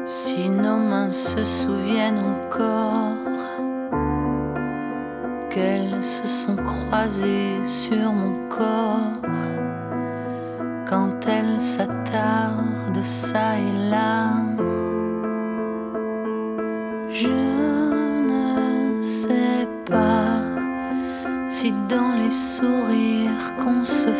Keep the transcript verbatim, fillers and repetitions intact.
Si nos mains se souviennent encore qu'elles se sont croisées sur mon corps, quand elles s'attardent ça et là, je ne sais pas si dans les sourires qu'on se